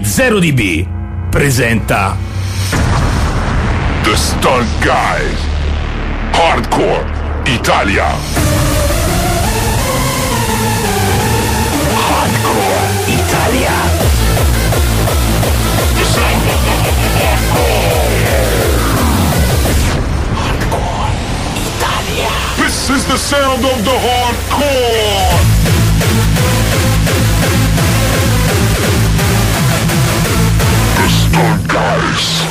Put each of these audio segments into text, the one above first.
0DB presenta The Stunt Guys Hardcore Italia. Hardcore Italia. Hardcore Italia. This is the sound of the hardcore. The Stunt Guys.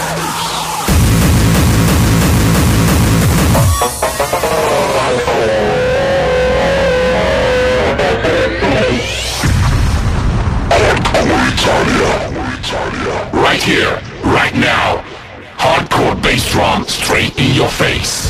Right here, right now. Hardcore bass drum straight in your face.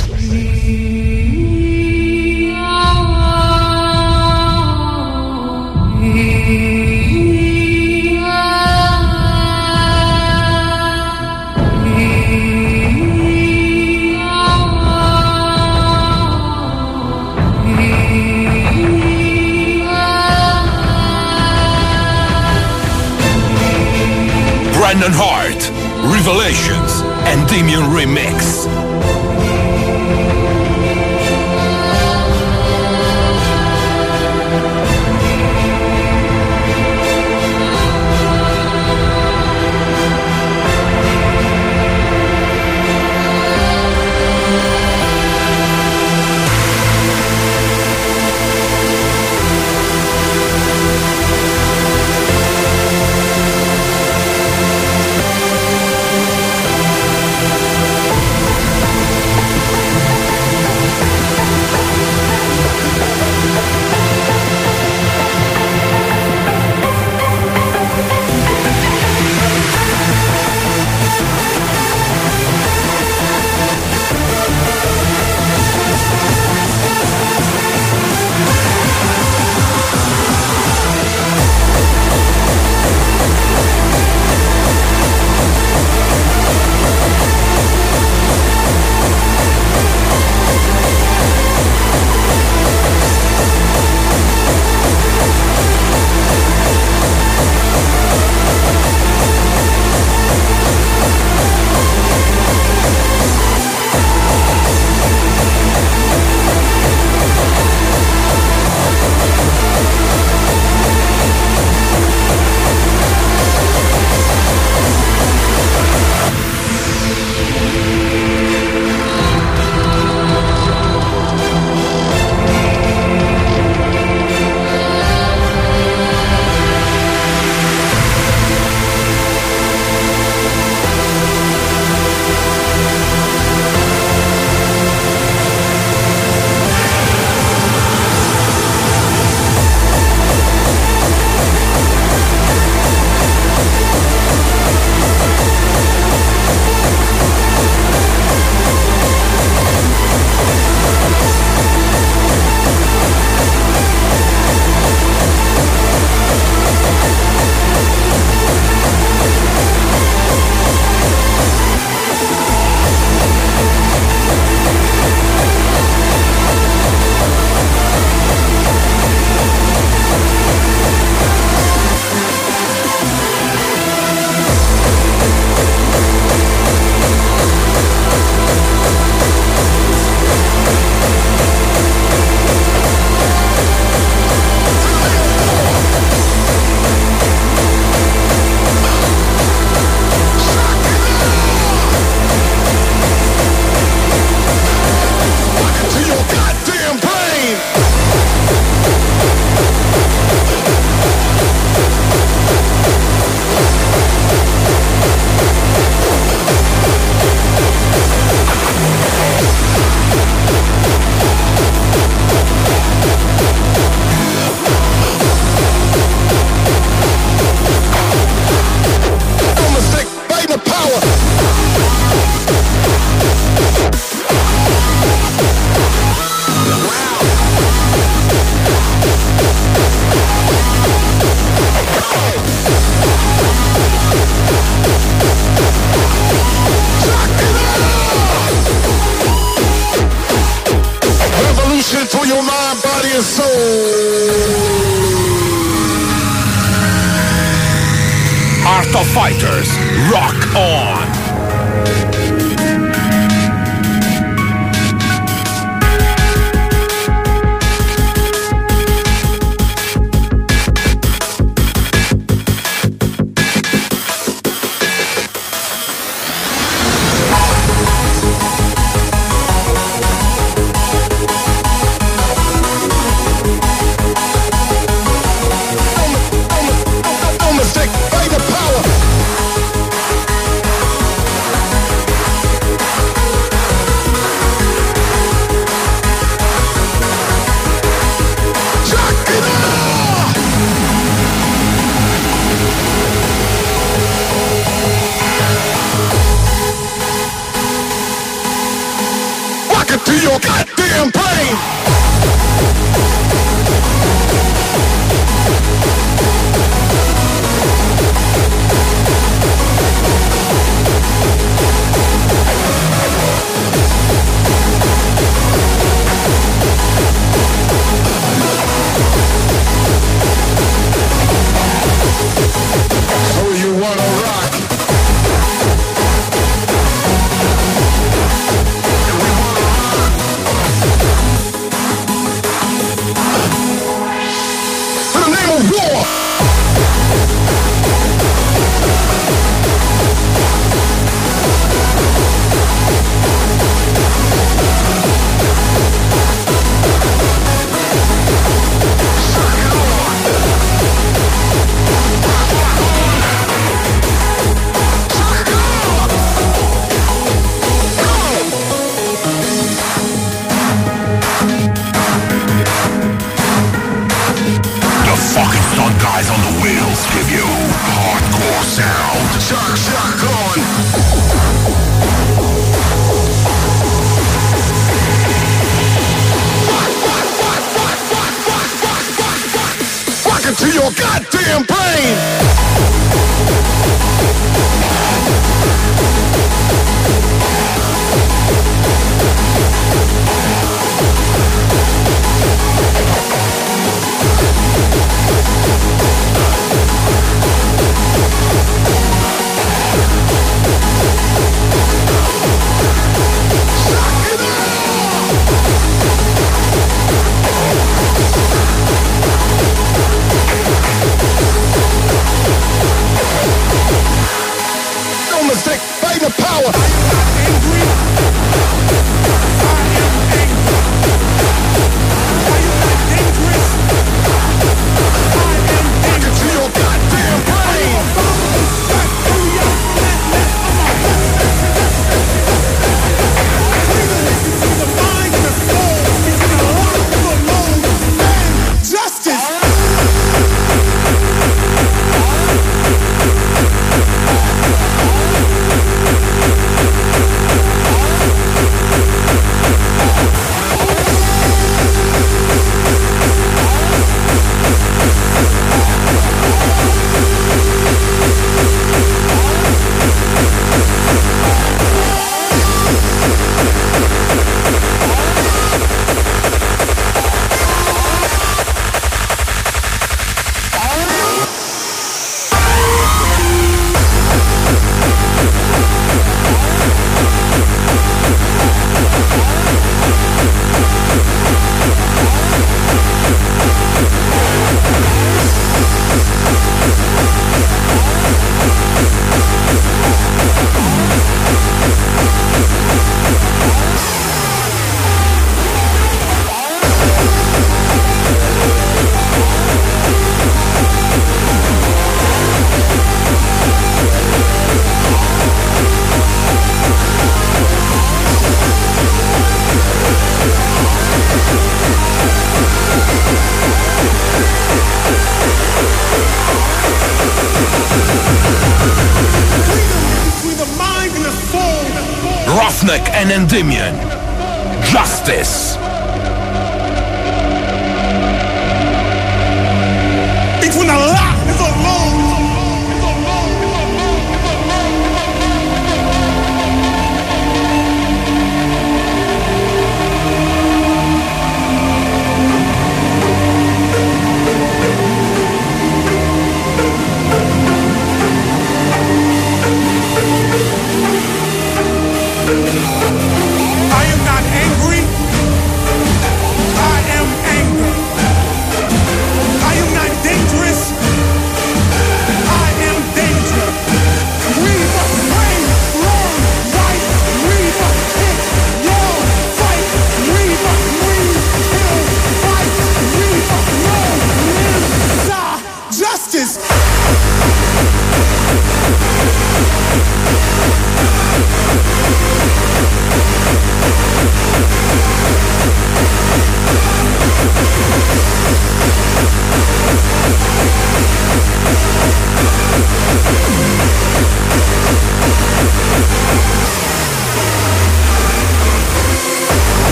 Brandon Hart, Revelations, and Damien Remix. Art of Fighters, rock on! To your goddamn brain. So you wanna rock? To your goddamn brain! Roughneck and Endymion. Justice. Between the lock and the load.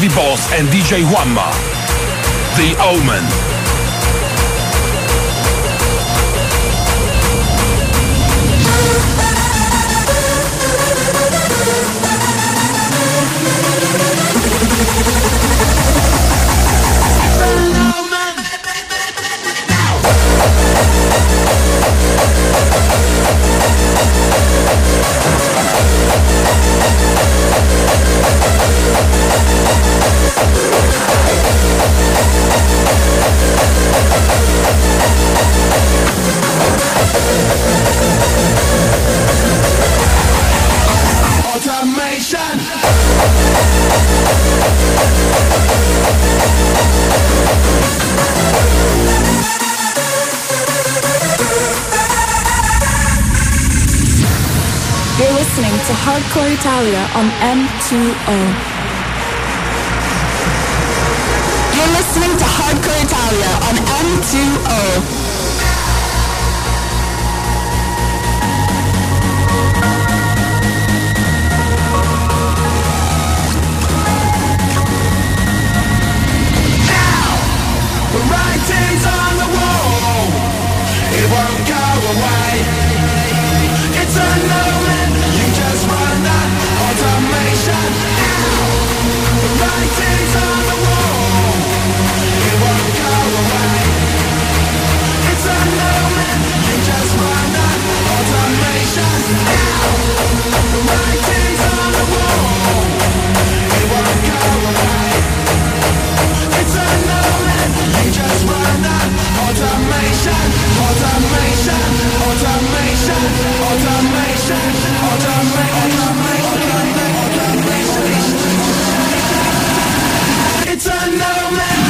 Javi Boss and DJ Juanma. The Omen. You're listening to Hardcore Italia on M2O. You're listening to Hardcore Italia on M2O. Writing's on the wall, it won't go away. It's a moment, you just run that automation. The writing's on the wall, it won't go away. It's a moment, you just run that automation. The writing's on the wall, it won't go away. It's a moment, you just run that automation, automation, automation, automation, automation. It's a moment.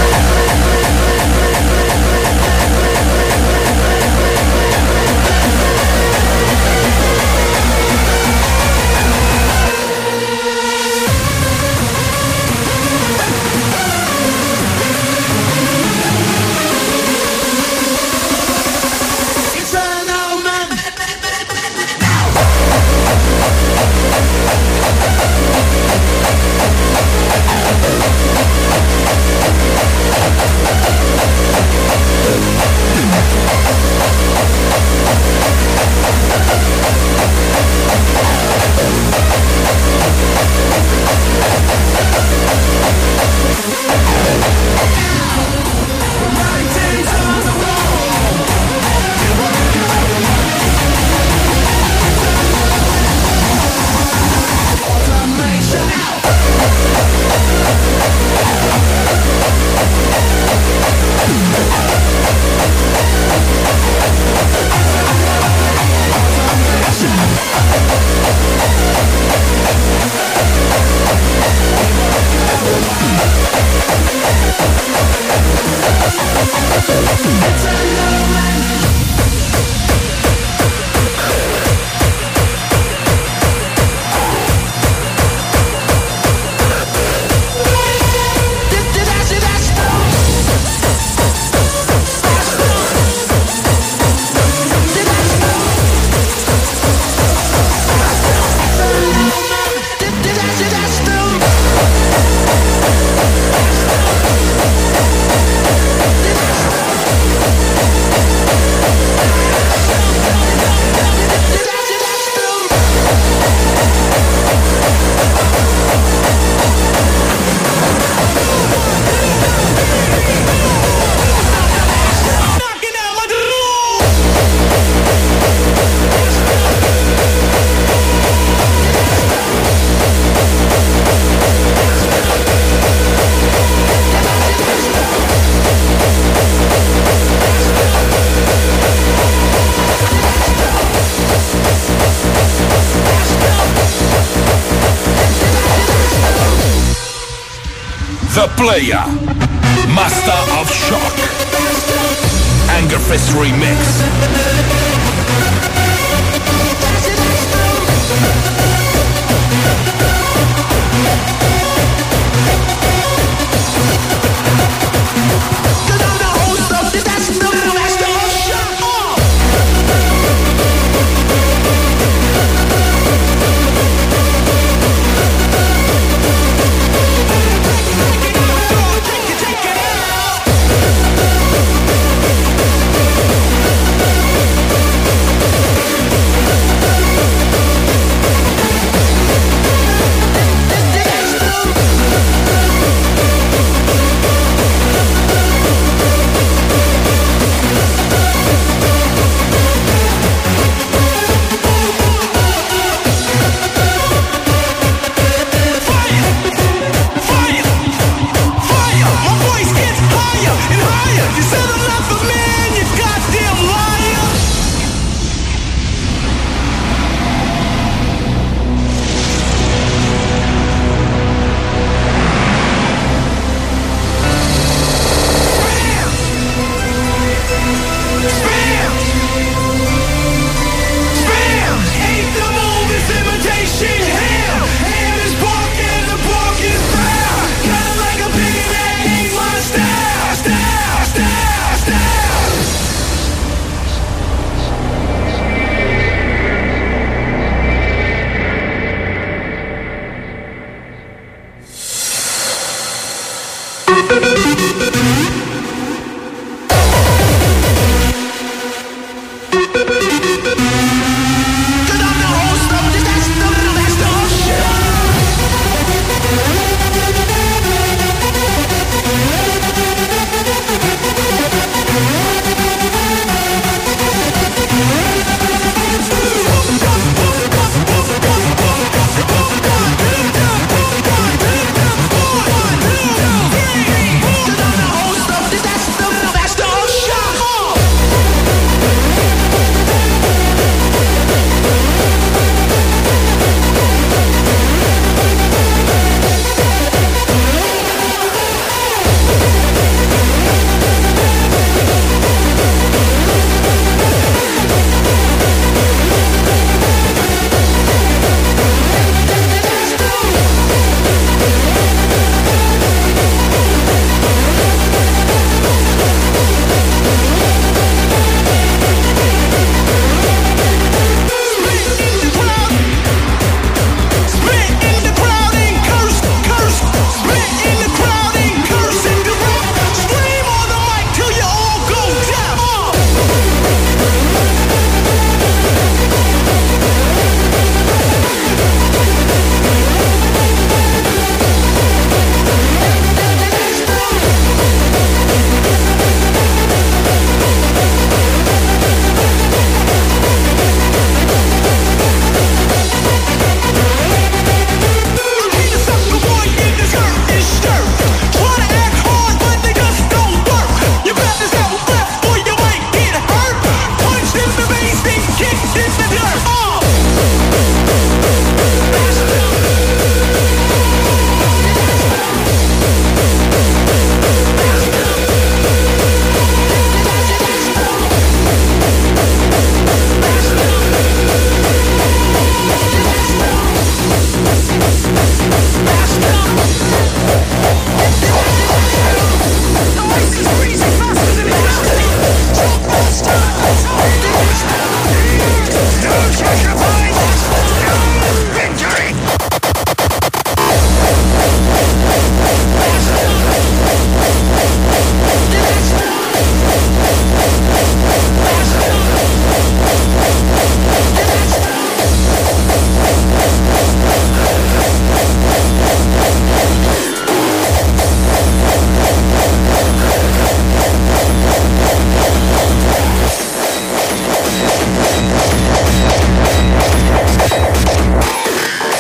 The Player, Master of Shock, Angerfist Remix.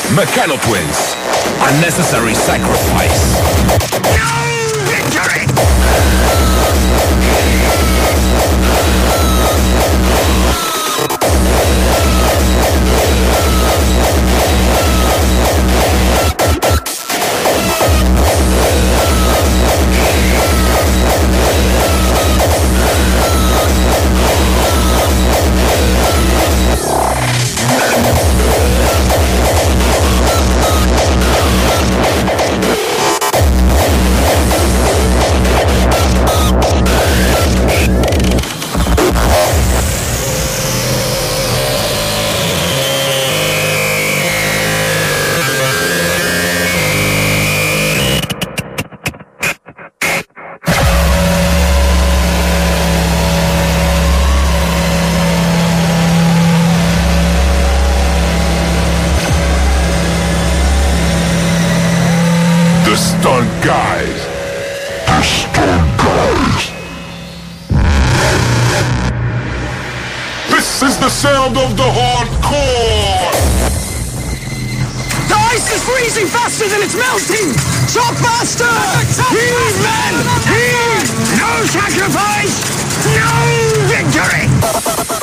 Mechano Twins. Unnecessary sacrifice. No victory! Stunt guys. The stunt guys. This is the sound of the hardcore. The ice is freezing faster than it's melting. Chop faster. Heave, men. Heave. No sacrifice. No victory.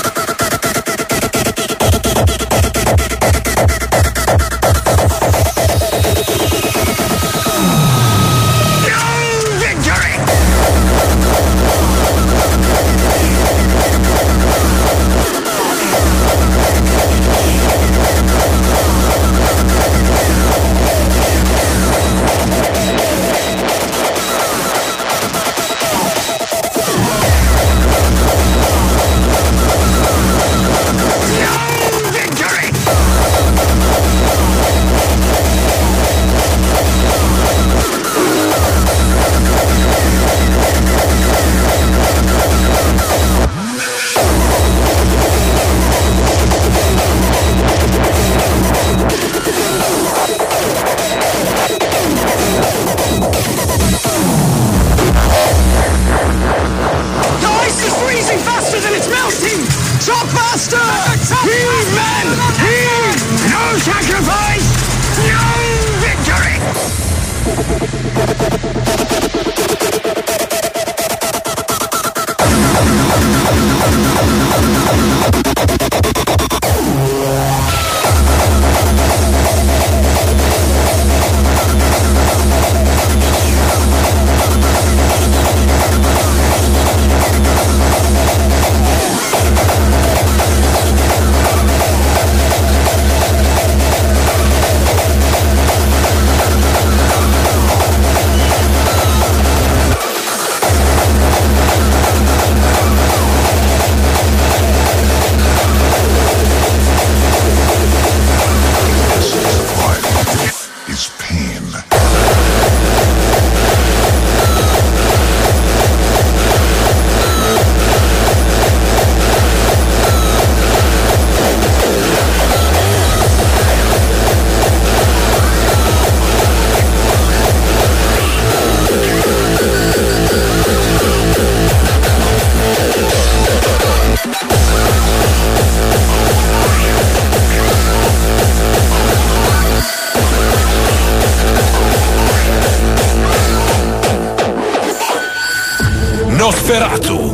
Nosferatu.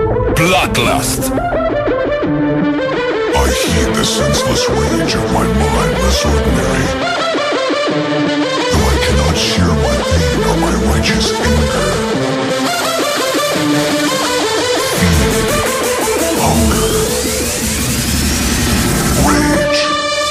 Bloodlust. I heed the senseless rage of my mindless ordinary. Though I cannot share my pain or my righteous anger. Feed. Hunger. Rage.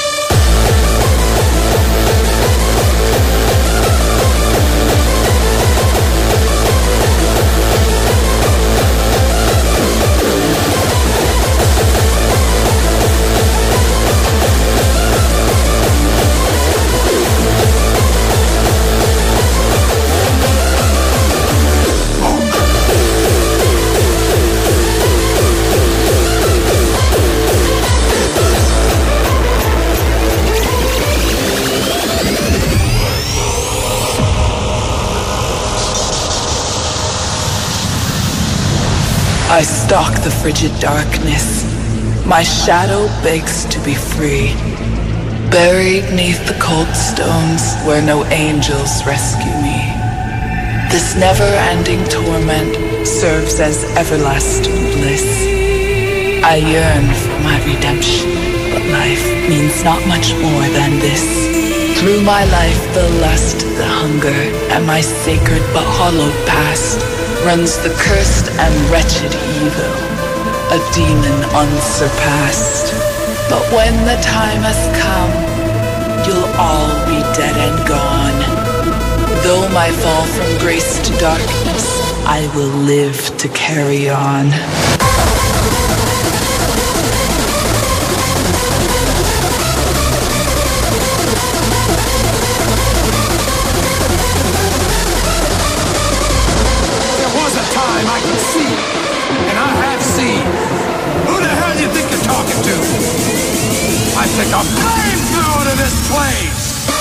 I stalk the frigid darkness. My shadow begs to be free. Buried neath the cold stones where no angels rescue me. This never-ending torment serves as everlasting bliss. I yearn for my redemption, but life means not much more than this. Through my life, the lust, the hunger, and my sacred but hollowed past runs the cursed and wretched evil, a demon unsurpassed. But when the time has come, you'll all be dead and gone. Though my fall from grace to darkness, I will live to carry on. There was a time I could see, and I have seen. Who the hell do you think you're talking to? I take a flamethrower to this place!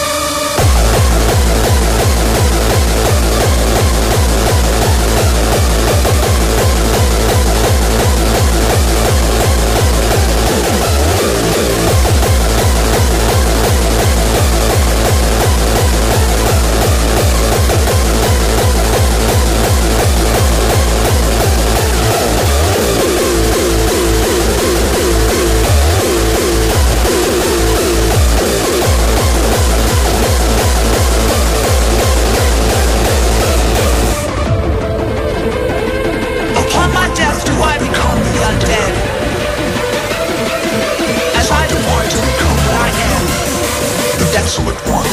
Desolate One.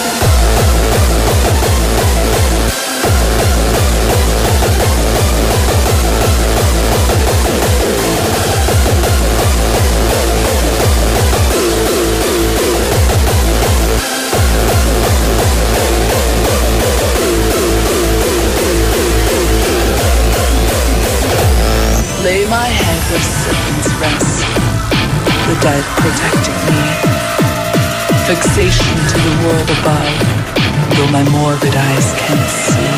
Lay my head where serpents rest, the dead protecting me. Fixation to the world above, though my morbid eyes can't see.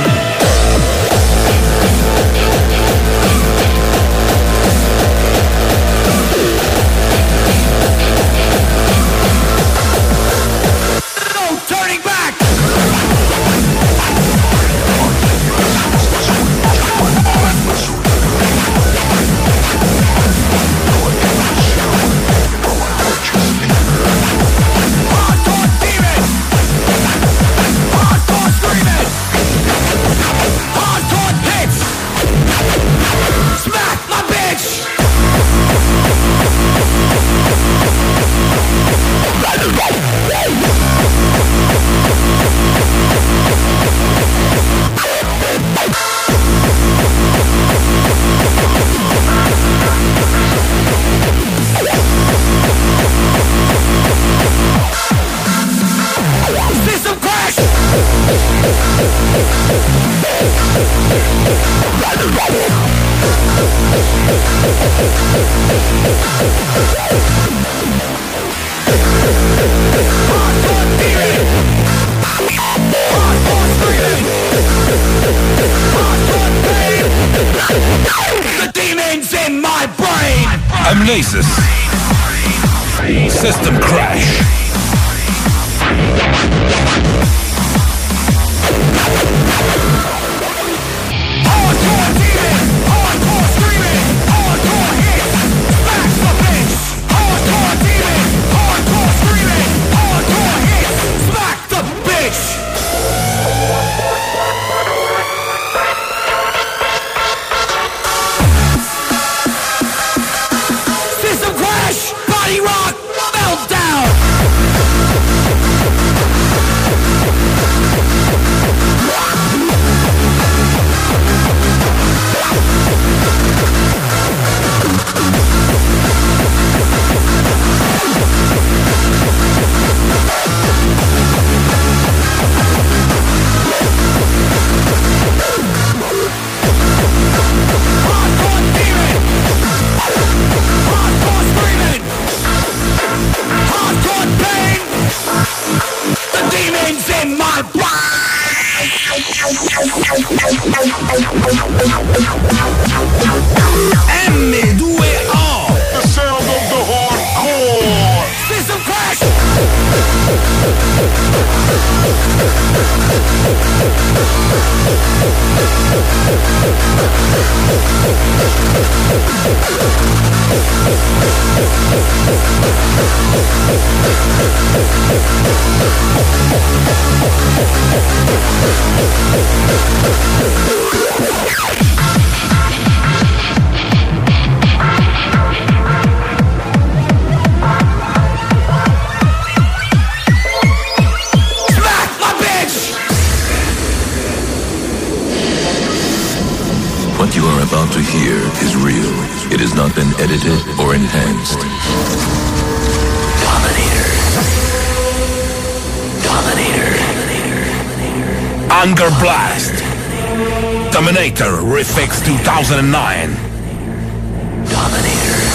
No turning back! The demon's in my brain! Amnesis. System crash. Hardcore demon! Hardcore screaming! Hardcore hits! Smack the bitch! Hardcore demon! Hardcore screaming! Hardcore hits! Smack the bitch! System crash! Body rock! Meltdown! Hardcore demon! Hardcore screaming! Hardcore pain! The demon's in my brain! M2O! The sound of the hardcore. System crash! Anger Blast. Dominator Refix 2009. Dominator.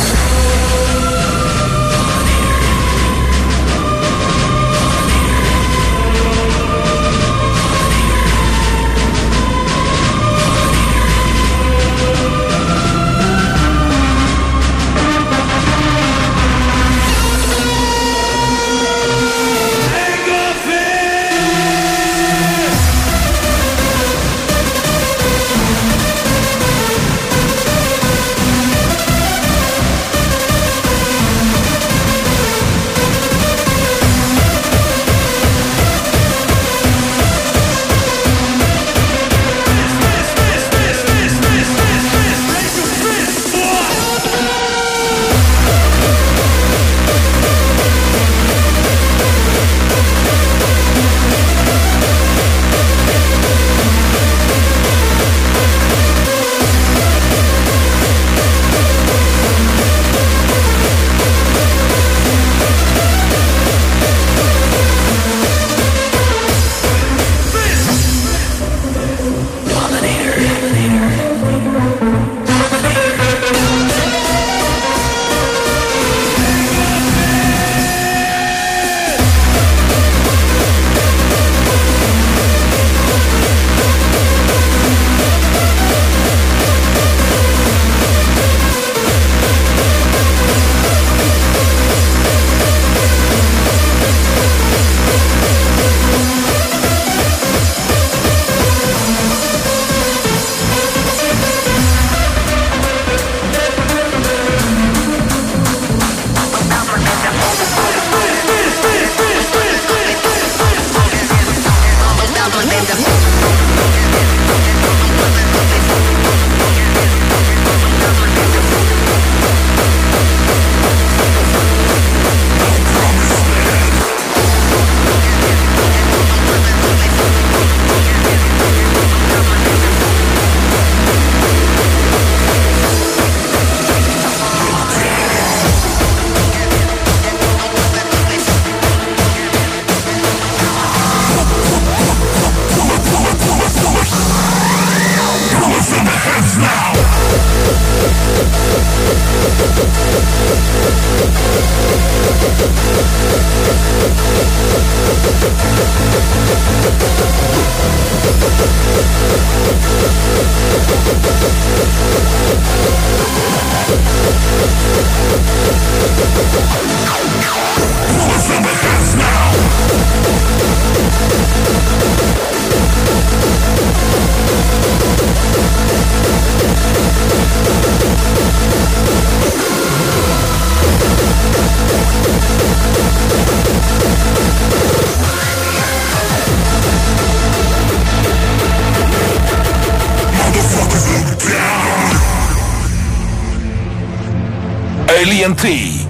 Alien T.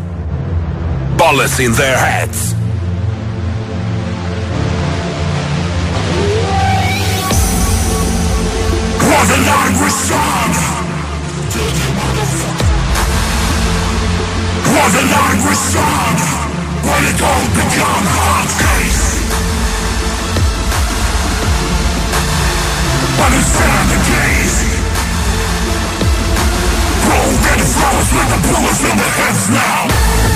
Bullets in their heads. Was an angry son. Was an angry son. When it all began hard case. When it stand the gaze. Roll get the flowers with the bullets in their heads now.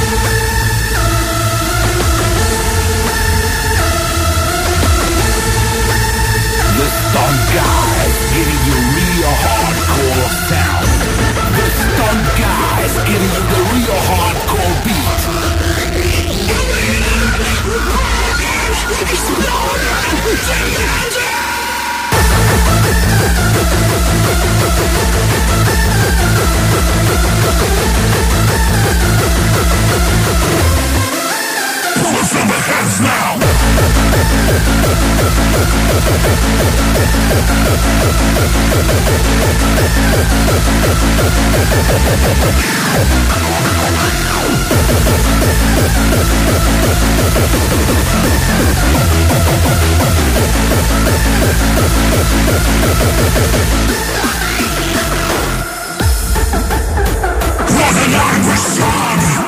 The stunt guys giving you real hardcore sound. The stunt guys giving you the real hardcore beat. Bullets in their heads now. Was an angry son.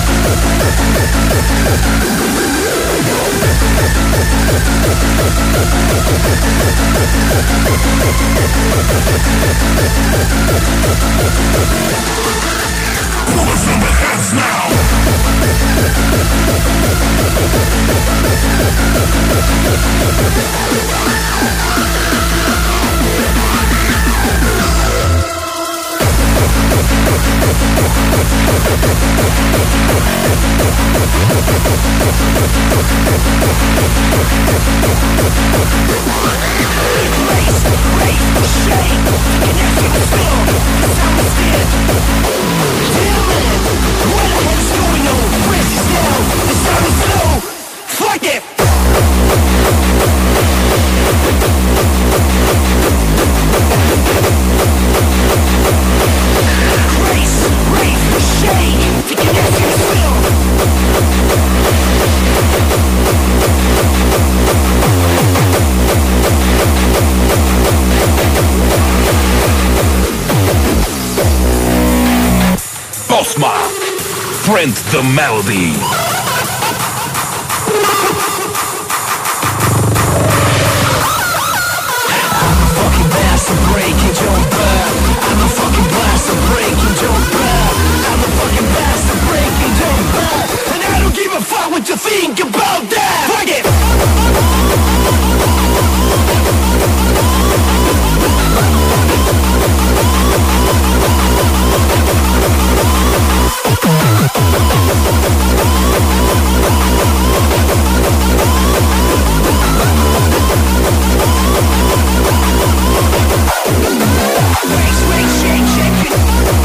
Bosma, Friend the Melody. Breaking jumper, I'm a fucking blast of breaking jumper. I'm a fucking blast of breaking jumper, and I don't give a fuck what you think about that. Fuck it. Shake, shake, shake it.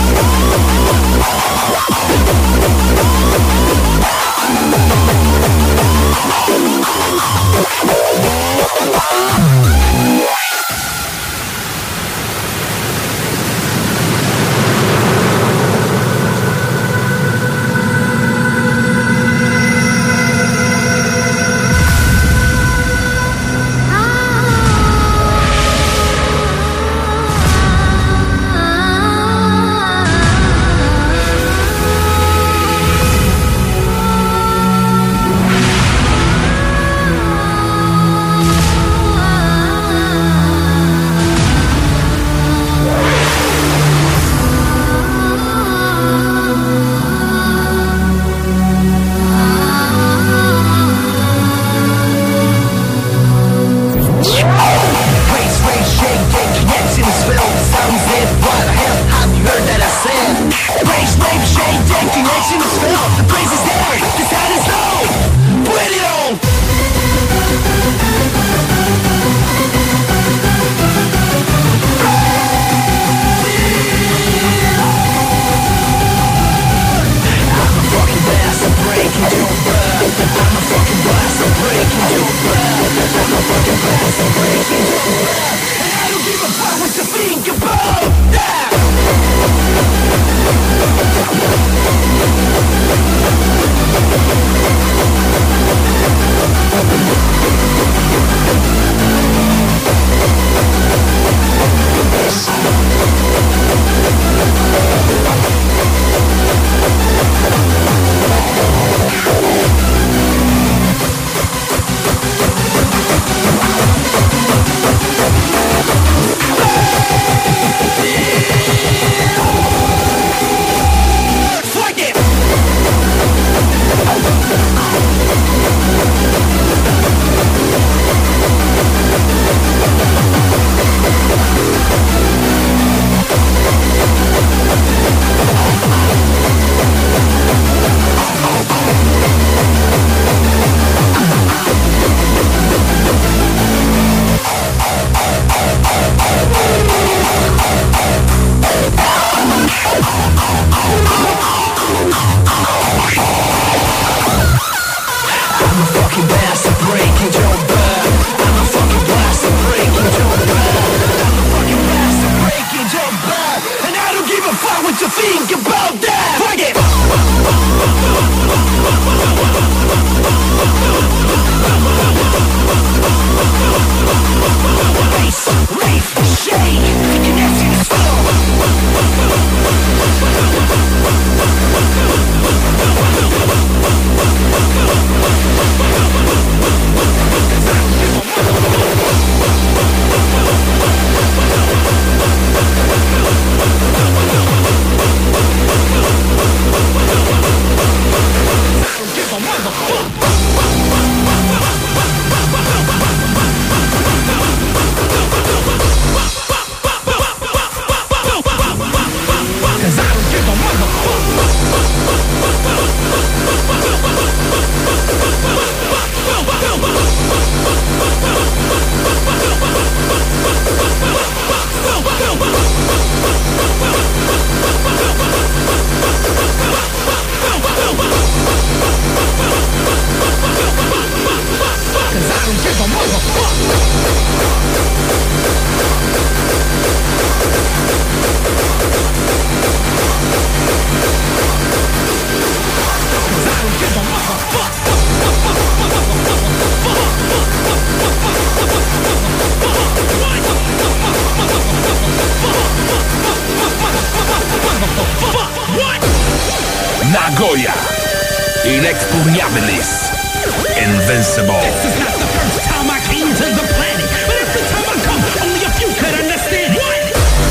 Montoya. Inexpugnabilis. Invincible. This is not the first time I came to the planet, but every time I come, only a few could understand it. What?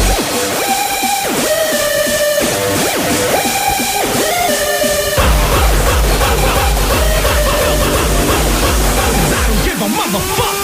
I don't give a motherfucker.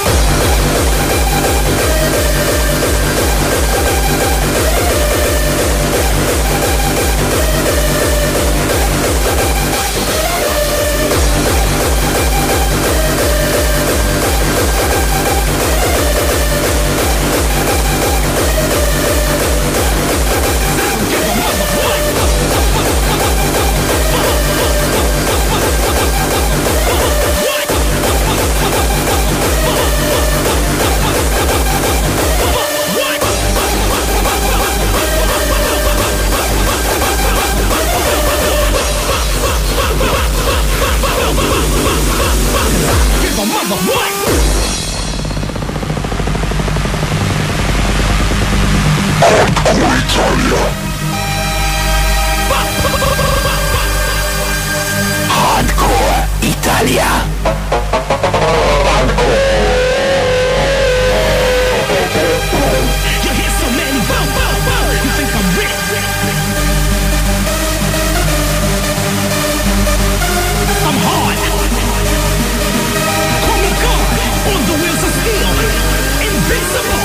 Hardcore Italia. You hear so many you think I'm rich. I'm hard. Call me God on the wheels of steel. Invincible.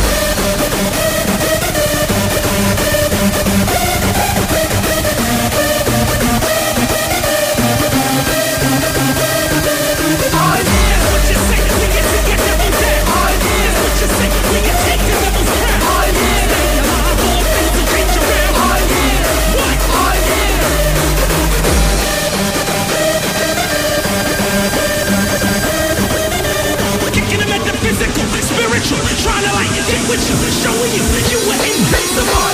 Trying to like get with you, showing you were invincible.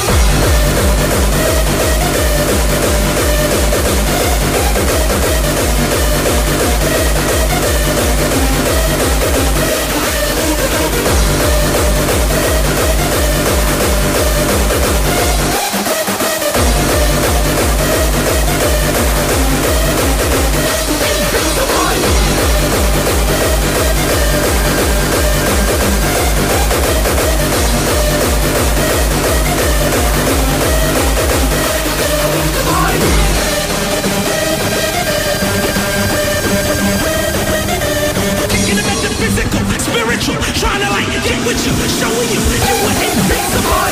Trying to like get with you, showing you were invincible.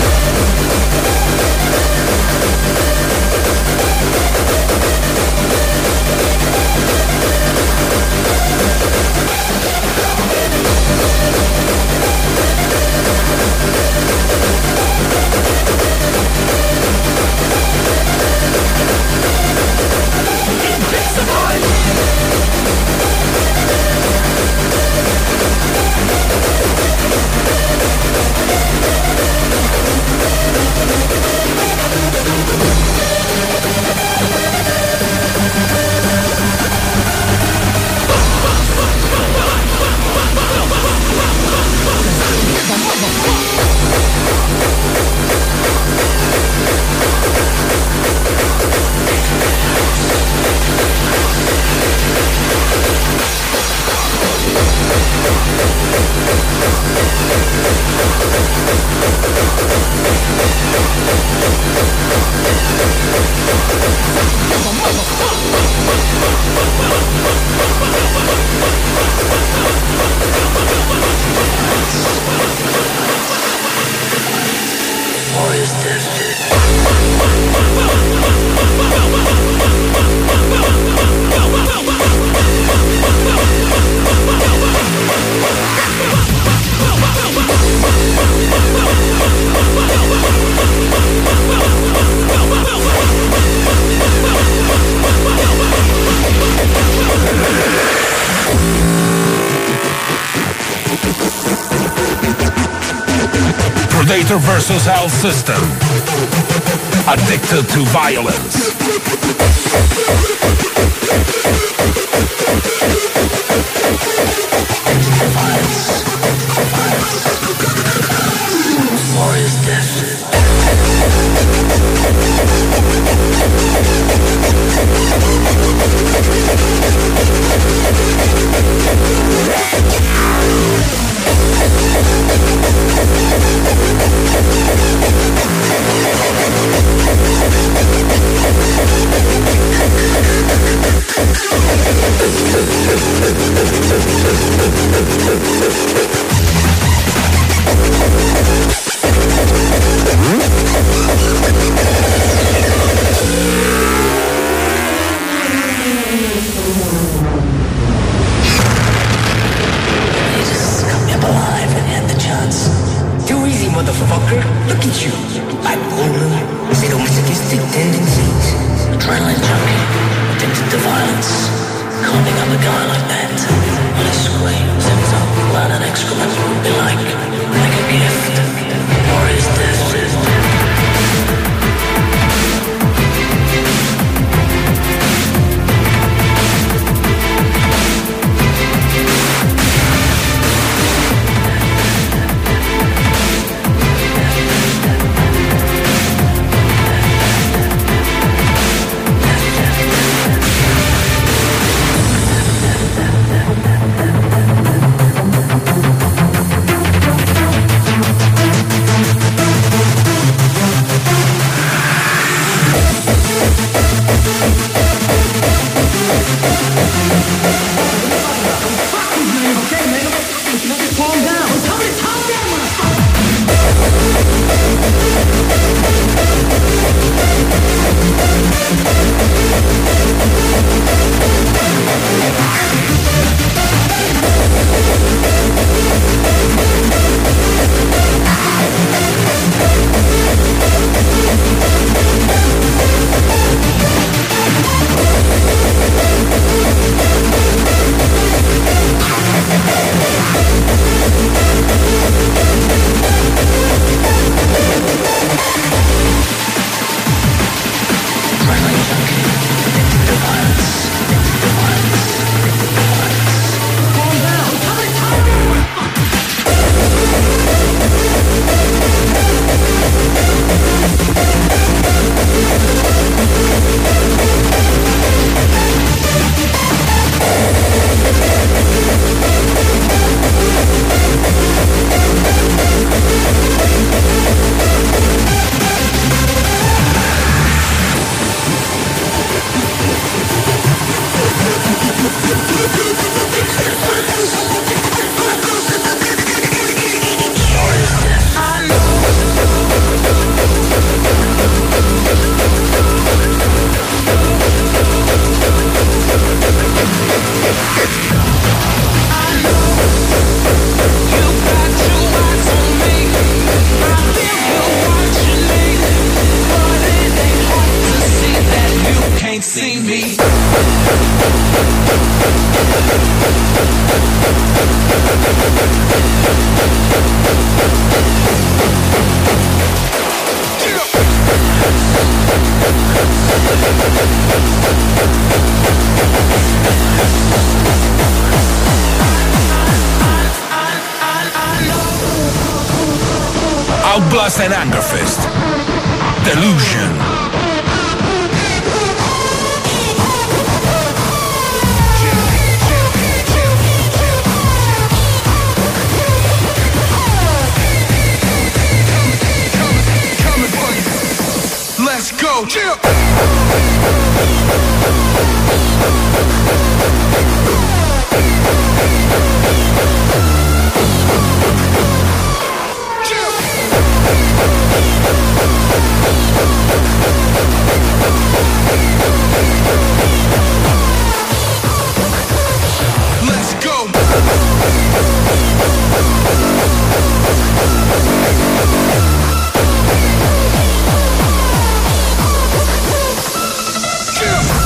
Predator versus Hell System. Addicted to violence. War is death. Outblast and Angerfist. Delusion. Let's go. Chill. Let's go. Chill.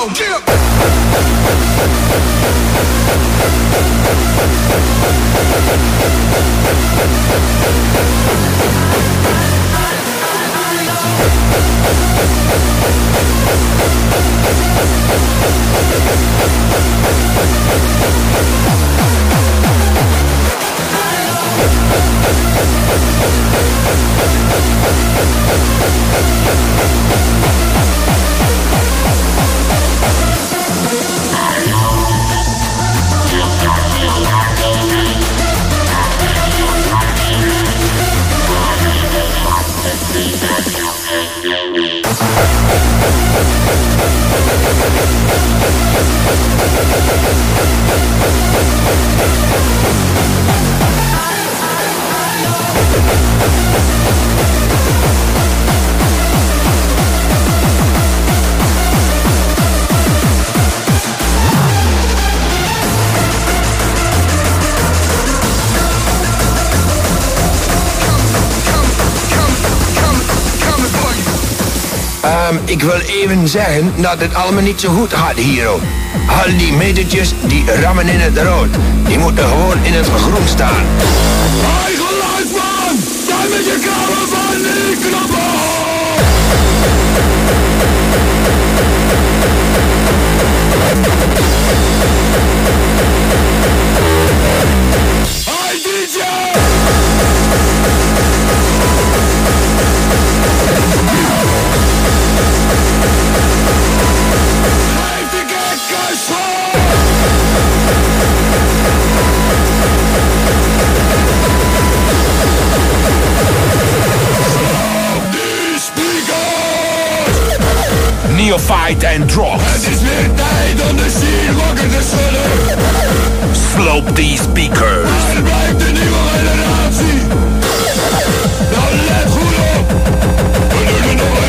Ik wil even zeggen dat het allemaal niet zo goed gaat hier ook. Al die metertjes die rammen in het rood. Die moeten gewoon in het groen staan. Hey geluidsman, sta met je kamer van die knoppen! Hey DJ! Neophyte en Drops. Het is weer tijd om de scene wakker te schudden. Slope these speakers. Waar blijft de nieuwe generatie? Nou let goed op. We doen er nog